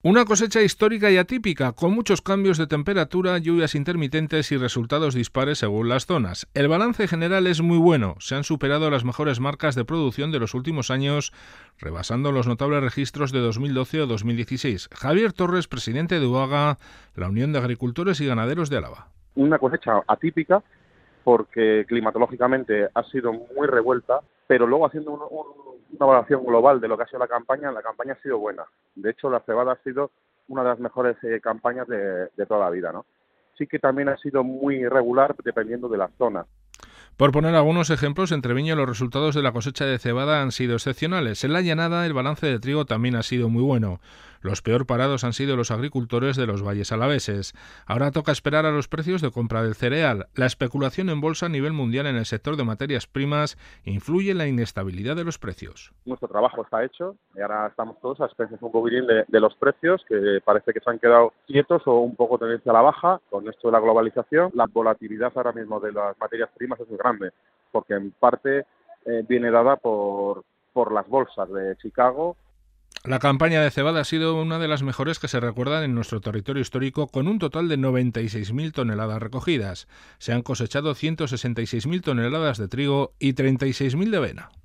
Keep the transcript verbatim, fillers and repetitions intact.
Una cosecha histórica y atípica, con muchos cambios de temperatura, lluvias intermitentes y resultados dispares según las zonas. El balance general es muy bueno. Se han superado las mejores marcas de producción de los últimos años, rebasando los notables registros de dos mil doce o dos mil dieciséis. Javier Torres, presidente de UAGA, la Unión de Agricultores y Ganaderos de Álava. Una cosecha atípica porque climatológicamente ha sido muy revuelta, pero luego haciendo un, un, una evaluación global de lo que ha sido la campaña, la campaña ha sido buena. De hecho, la cebada ha sido una de las mejores eh, campañas de, de toda la vida, ¿no? Sí que también ha sido muy irregular dependiendo de las zonas. Por poner algunos ejemplos, en Treviño los resultados de la cosecha de cebada han sido excepcionales. En la Llanada el balance de trigo también ha sido muy bueno. Los peor parados han sido los agricultores de los valles alaveses. Ahora toca esperar a los precios de compra del cereal. La especulación en bolsa a nivel mundial en el sector de materias primas influye en la inestabilidad de los precios. Nuestro trabajo está hecho y ahora estamos todos a expensas un poquitín de, de los precios, que parece que se han quedado quietos o un poco tendencia a la baja con esto de la globalización. La volatilidad ahora mismo de las materias primas es muy grande, porque en parte eh, viene dada por, por las bolsas de Chicago. La campaña de cebada ha sido una de las mejores que se recuerdan en nuestro territorio histórico, con un total de noventa y seis mil toneladas recogidas. Se han cosechado ciento sesenta y seis mil toneladas de trigo y treinta y seis mil de avena.